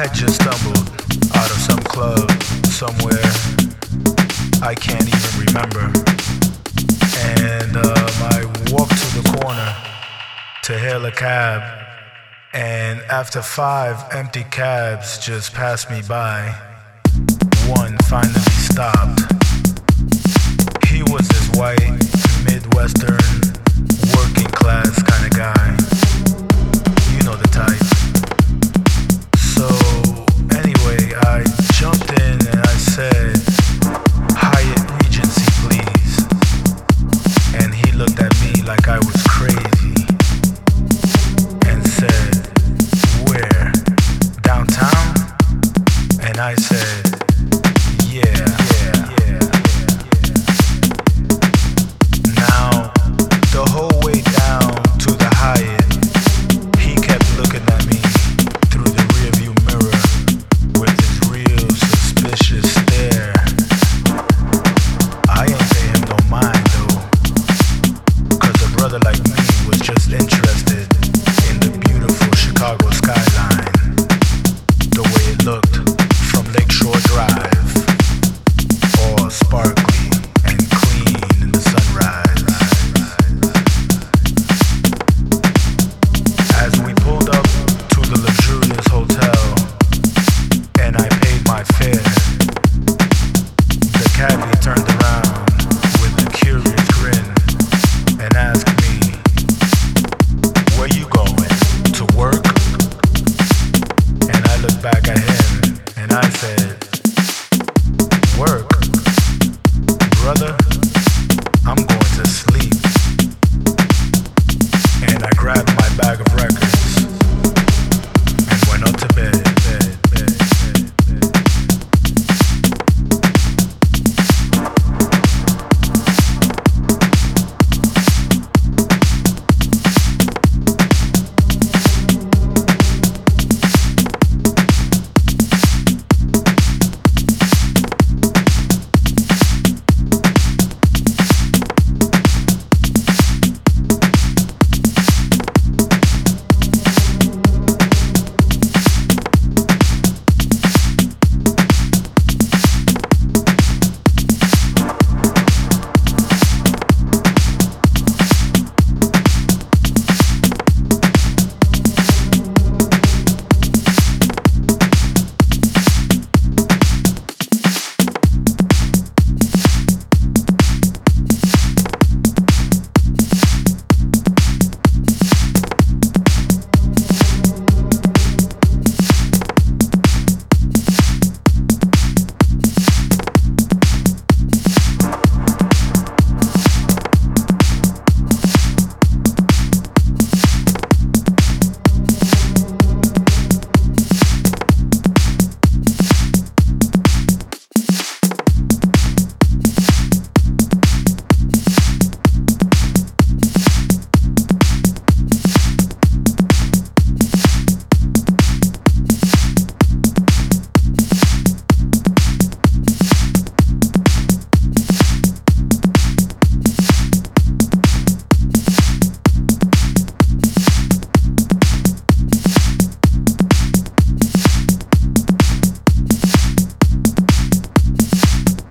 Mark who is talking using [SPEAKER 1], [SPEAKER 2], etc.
[SPEAKER 1] just stumbled out of some club somewhere I can't even remember. And I walked to the corner to hail a cab. And after 5 empty cabs just passed me by, one finally stopped. He was this white, Midwestern, working class kind of guy. You know the type. So anyway, I jumped in and I said, "Hyatt Regency, please." And he looked at me like I was crazy and said, "Where? Downtown?" And I said, "Yeah." Now, the whole way down to the Hyatt, he kept looking at me through the rearview mirror with his real suspicious stare. I ain't pay him no mind though, 'cause a brother like me was just interested in the beautiful Chicago skyline, the way it looked from Lakeshore Drive, all sparkly and clean in the sunrise. As we pulled up to the luxurious hotel and I paid my fare, the cabbie turned around with a curious grin and asked me, "Where you going? To work?" And I looked back at him and I said,